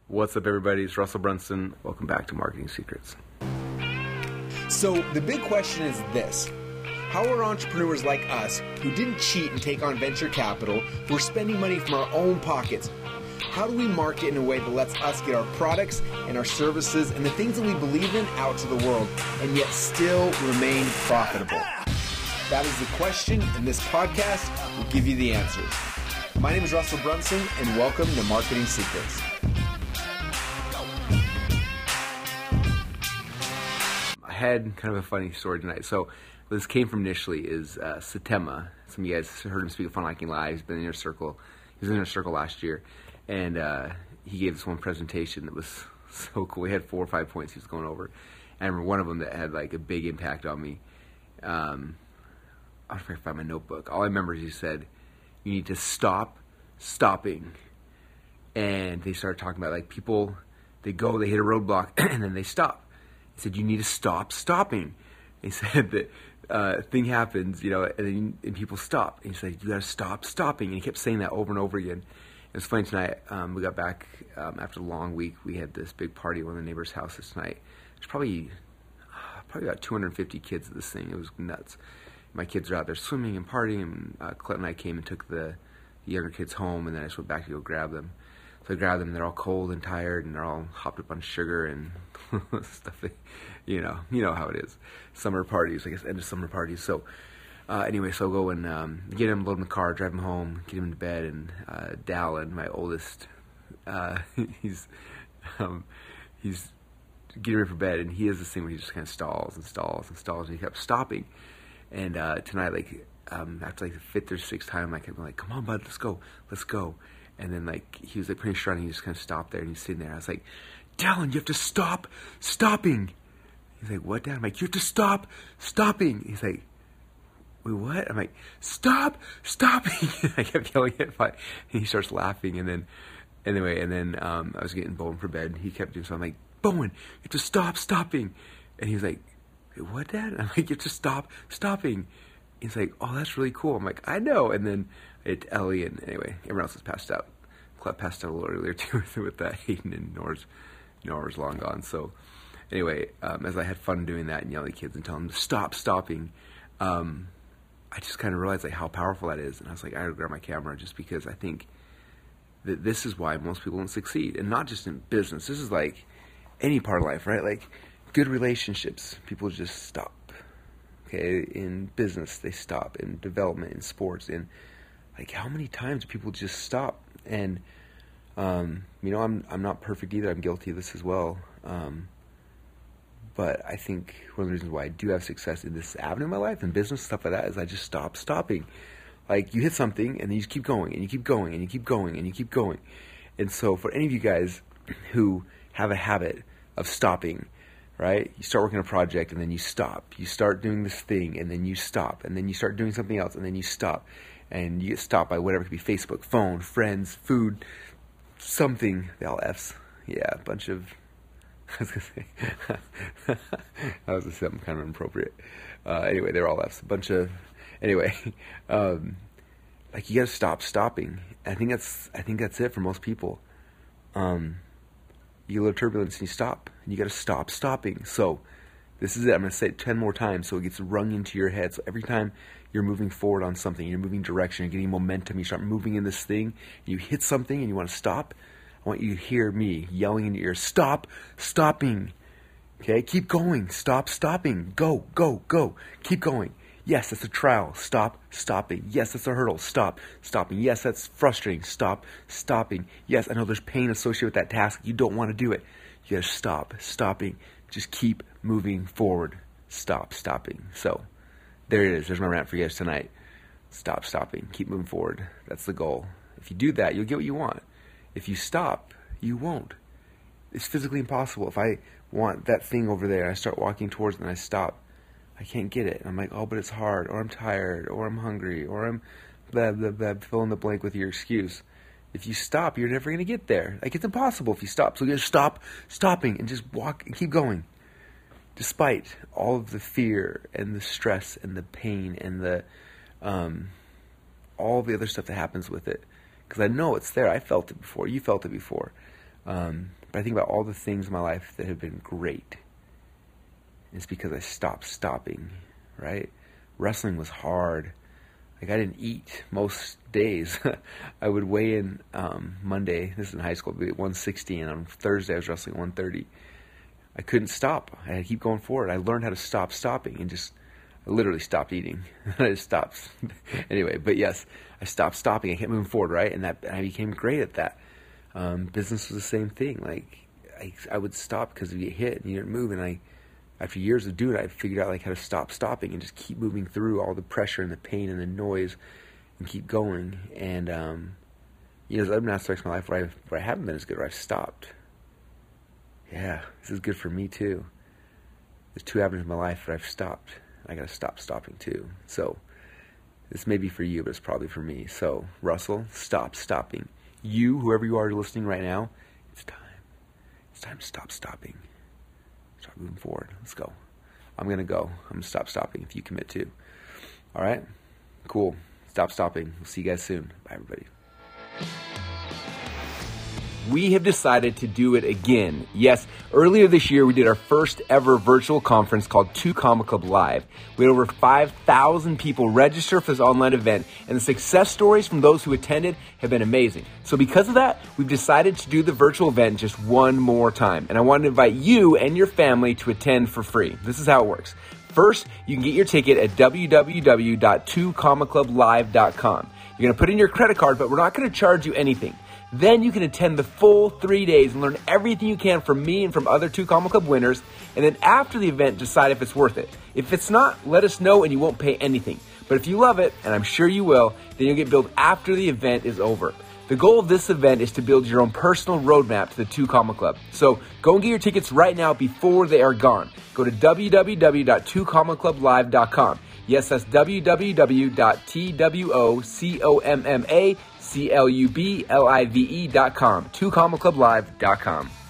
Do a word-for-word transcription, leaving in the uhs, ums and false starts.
What's up, everybody? It's Russell Brunson. Welcome back to Marketing Secrets. So the big question is this. How are entrepreneurs like us, who didn't cheat and take on venture capital, who are spending money from our own pockets, how do we market in a way that lets us get our products and our services and the things that we believe in out to the world and yet still remain profitable? That is the question, and this podcast will give you the answers. My name is Russell Brunson, and welcome to Marketing Secrets. I had kind of a funny story tonight. So this came from initially is uh, Satema. Some of you guys heard him speak at Fun Hacking Live. He's been in Inner Circle. He was in Inner Circle last year, and uh, he gave this one presentation that was so cool. He had four or five points he was going over. I remember one of them that had like a big impact on me. Um, I don't know if I can find my notebook. All I remember is he said, "You need to stop stopping." And they started talking about like people, they go, they hit a roadblock, and then they stop. He said, "You need to stop stopping." He said that uh, thing happens, you know, and then and people stop. And he said, "You got to stop stopping." And he kept saying that over and over again. It was funny tonight. Um, we got back um, after a long week. We had this big party at one of the neighbors' houses tonight. There's probably uh, probably about two hundred fifty kids at this thing. It was nuts. My kids are out there swimming and partying. And uh, Clem and I came and took the, the younger kids home, and then I just went back to go grab them. So I grabbed them, and they're all cold and tired, and they're all hopped up on sugar and stuff. That, you know, you know how it is. Summer parties, I guess, end of summer parties. So uh, anyway, so I'll go and um, get him, load him in the car, drive him home, get him into bed, and uh, Dallin, my oldest, uh, he's um, he's getting ready for bed, and he has this thing where he just kind of stalls and stalls and stalls, and he kept stopping. And uh, tonight, like um, after like the fifth or sixth time, I kept like, "Come on, bud, let's go, let's go." And then, like, he was, like, pretty strong, and he just kind of stopped there, and he's sitting there. I was like, "Dallin, you have to stop stopping." He's like, "What, Dad?" I'm like, "You have to stop stopping." He's like, "Wait, what?" I'm like, "Stop stopping." I kept yelling at him, and he starts laughing, and then, anyway, and then um, I was getting Bowen for bed, and he kept doing so. I'm like, "Bowen, you have to stop stopping." And he's like, "Wait, what, Dad?" And I'm like, "You have to stop stopping." He's like, "Oh, that's really cool." I'm like, "I know." And then it Ellie and anyway, everyone else was passed out. Clep passed out a little earlier too with, with that. Hayden and Nora's, Nora's long gone. So anyway, um, as I had fun doing that and yelling at kids and telling them to stop stopping, um, I just kind of realized like how powerful that is. And I was like, I gotta grab my camera just because I think that this is why most people don't succeed, and not just in business. This is like any part of life, right? Like good relationships, people just stop. Okay, in business they stop, in development, in sports, in like how many times do people just stop? And um, you know, I'm I'm not perfect either. I'm guilty of this as well. Um, but I think one of the reasons why I do have success in this avenue of my life and business stuff like that is I just stop stopping. Like you hit something and then you just keep going and you keep going and you keep going and you keep going. And so for any of you guys who have a habit of stopping, right? You start working on a project and then you stop. You start doing this thing and then you stop. And then you start doing something else and then you stop. And you get stopped by whatever. It could be Facebook, phone, friends, food, something. They all F's. Yeah, a bunch of... I was going to say... that was something kind of inappropriate. Uh, anyway, they're all F's. A bunch of... Anyway, um, like you got to stop stopping. I think that's I think that's it for most people. Um... You get a little turbulence and you stop. And you got to stop stopping. So this is it. I'm going to say it ten more times so it gets rung into your head. So every time you're moving forward on something, you're moving direction, you're getting momentum, you start moving in this thing, you hit something and you want to stop, I want you to hear me yelling in your ear, "Stop stopping." Okay? Keep going. Stop stopping. Go, go, go. Keep going. Yes, that's a trial. Stop stopping. Yes, that's a hurdle. Stop stopping. Yes, that's frustrating. Stop stopping. Yes, I know there's pain associated with that task. You don't want to do it. You gotta stop stopping. Just keep moving forward. Stop stopping. So, there it is. There's my rant for you guys tonight. Stop stopping. Keep moving forward. That's the goal. If you do that, you'll get what you want. If you stop, you won't. It's physically impossible. If I want that thing over there, I start walking towards it and I stop, I can't get it. And I'm like, oh, but it's hard, or I'm tired, or I'm hungry, or I'm blah, blah, blah, fill in the blank with your excuse. If you stop, you're never going to get there. Like, it's impossible if you stop. So you just stop stopping and just walk and keep going. Despite all of the fear and the stress and the pain and the um, all the other stuff that happens with it. Because I know it's there. I felt it before. You felt it before. Um, but I think about all the things in my life that have been great. It's because I stopped stopping, right? Wrestling was hard. Like, I didn't eat most days. I would weigh in um, Monday, this is in high school, I'd be at one sixty, and on Thursday I was wrestling one thirty. I couldn't stop. I had to keep going forward. I learned how to stop stopping and just, I literally stopped eating. I just stopped. Anyway, but yes, I stopped stopping. I kept moving forward, right? And that and I became great at that. Um, business was the same thing. Like, I, I would stop because you get hit and you didn't move, and I, after years of doing it, I figured out like how to stop stopping and just keep moving through all the pressure and the pain and the noise and keep going. And, um, you know, there's other aspects of my life where, I've, where I haven't been as good, where I've stopped. Yeah, this is good for me too. There's two avenues in my life where I've stopped. I got to stop stopping too. So this may be for you, but it's probably for me. So Russell, stop stopping. You, whoever you are listening right now, it's time. It's time to stop stopping. Start moving forward. Let's go. I'm going to go. I'm going to stop stopping if you commit to. All right? Cool. Stop stopping. We'll see you guys soon. Bye, everybody. We have decided to do it again. Yes, earlier this year, we did our first ever virtual conference called two Comma Club Live. We had over five thousand people register for this online event, and the success stories from those who attended have been amazing. So because of that, we've decided to do the virtual event just one more time. And I want to invite you and your family to attend for free. This is how it works. First, you can get your ticket at w w w dot two comma club live dot com. You're going to put in your credit card, but we're not going to charge you anything. Then you can attend the full three days and learn everything you can from me and from other two Comma Club winners. And then after the event, decide if it's worth it. If it's not, let us know and you won't pay anything. But if you love it, and I'm sure you will, then you'll get billed after the event is over. The goal of this event is to build your own personal roadmap to the two Comma Club. So go and get your tickets right now before they are gone. Go to w w w dot two comma club live dot com. Yes, that's w w w dot two comma club live dot com. two comma club live dot com.